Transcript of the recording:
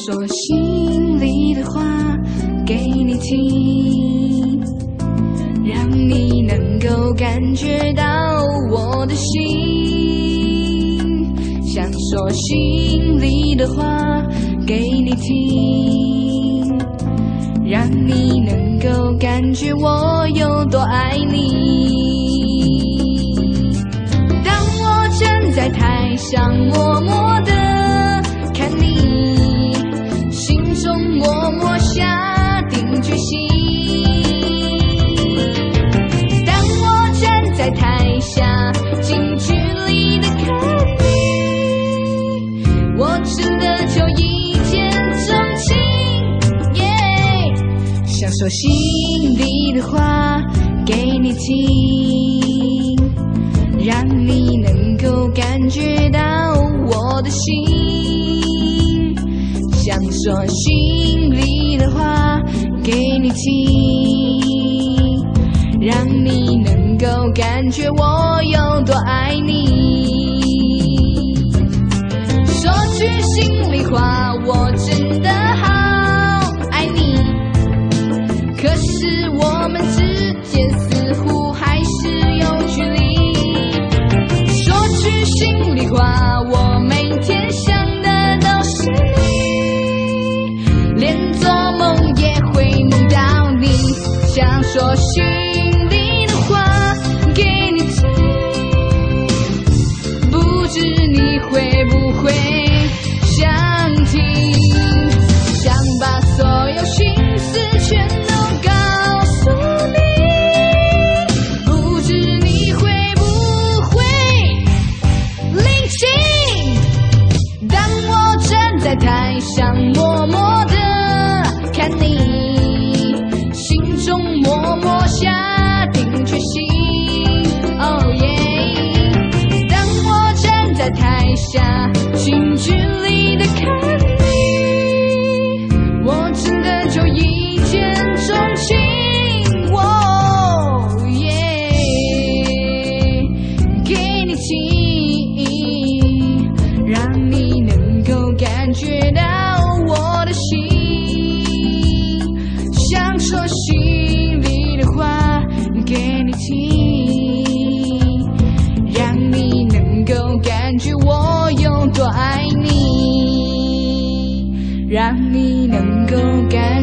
说心里的话给你听，让你能够感觉到我的心。想说心里的话给你听，让你能够感觉我有多爱你。当我站在台上默默地看你，心中默默下定决心。当我站在台下近距离地看你，我真的就一见钟情。想说心里的话给你听，让你能够感觉到我的心。想说心里的话给你听，让你能够感觉我有多爱你。说句心里话，我真的好爱你，可是我们之间似乎还是有距离。说句心里话，我每天想的都是你，连做梦也会梦到你。想说心里的话给你听，不知你会不会想听，想把所有心思全都告诉你，不知你会不会领情。当我站在台上默默地看你，心中默默下定决心。哦耶！当我站在台下近距离地看你，我真的就一见钟情。哦耶！给你听，让你能够感觉到我的心。想说心里的话给你听，让你能够感觉我有多爱你，让你能够感